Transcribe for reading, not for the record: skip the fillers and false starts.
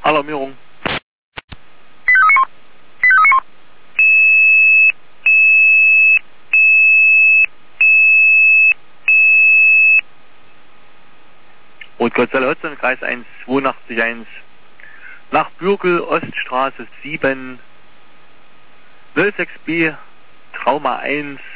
Alarmierung. Rot-Gottsal-Hotzenn, Kreis 1, 82.1. Nach Bürgel, Oststraße 7, 06B, Trauma 1,